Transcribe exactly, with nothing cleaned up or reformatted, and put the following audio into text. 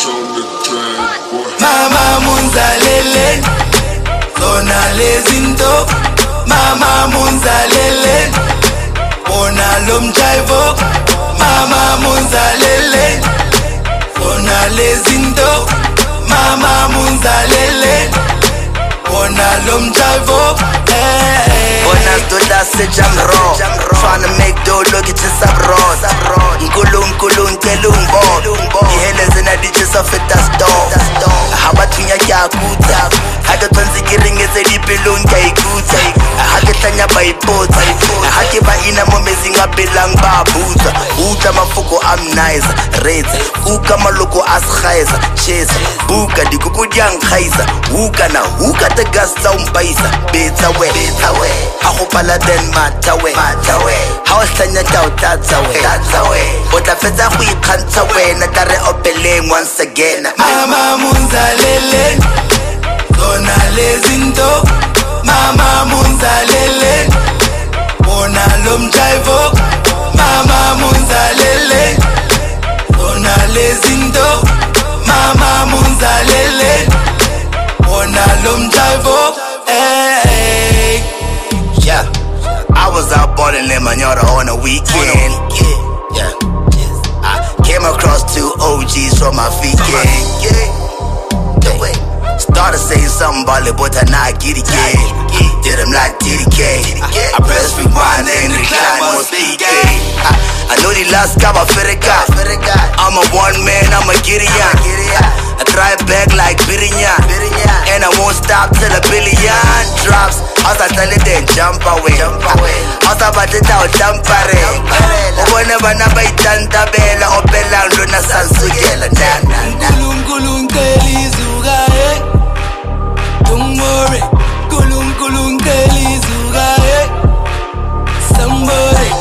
Mama munzalele zona lezinto, mama munzalele bona lomjaivo, mama munzalele bona lezinto, mama munzalele bona lomjaivo. Bona dola se jam raw, tryna make dough look at just up raw. Nkulu nkulu nkelu ngbo, iheleze na ditches of it that's dog. Habathunya kya kuta, hake tonzi kiringeze dipilung kya ikuta. Hake tanya ba ipota, hake ba ina momezi nga bilang ba buta. Uta mafuko am nice, reds, uka maloko as khaiza, chase, buka di kukudyang khaiza, uka na uka te gas sa umpaisa, beta we, beta we. Ako pala den matawe, matawe. How sanya tao tatawe, tatawe. Ota feta kui kantawe, na tare opeleng once again. Mama munzalele, zona lezinto, mama munzalele, bona lomjaivo, mama munzalele, zona lezinto, mama munzalele, bona lomjaivo. Hey. Yeah, I was out balling in Manora on a weekend. Yeah, I came across two O Gs from my weekend. Started saying something about it, but I not get it again. Did him like D D K. I press rewind and recline on speaking. I know the last guy I I'm a one man, I'm a Gideon. I try back like Birinya, and I won't stop till a billion drops. I was tell it then jump away. I was about to tell jump away. Whenever I buy Tanta Bella or Bella, Luna Sansugela. Kulum kulum kelizuga eh. Don't worry. Kulum kulum kelizuga eh. Somebody.